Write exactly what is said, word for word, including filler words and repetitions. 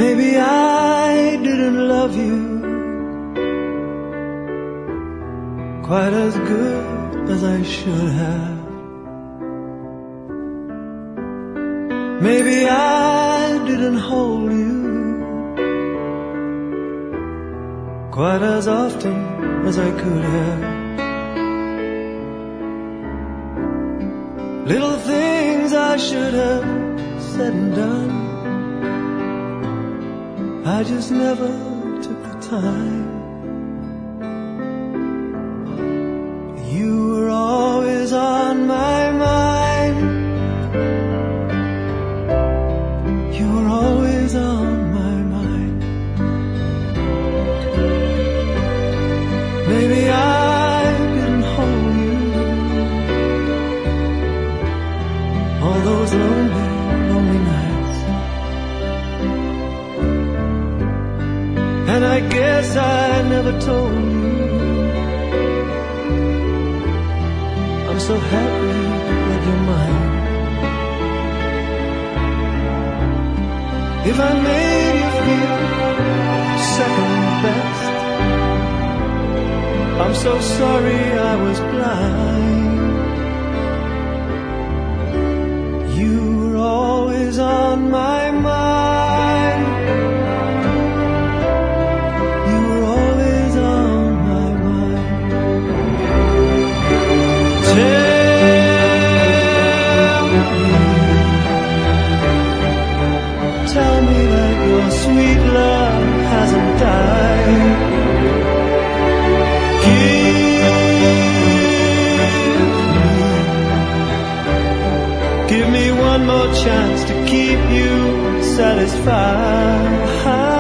Maybe I didn't love you quite as good as I should have. Maybe I didn't hold you quite as often as I could have. Little things I should have said and done, I just never took the time. You were always on my mind. You were always on my mind. Maybe I didn't hold you all those lonely, lonely nights. And I guess I never told you I'm so happy that you're mine. If I made you feel second best, I'm so sorry I was blind. You were always on my mind. You were always on my mind. Tell me, tell me that your sweet love hasn't died. Give me one more chance to keep you satisfied.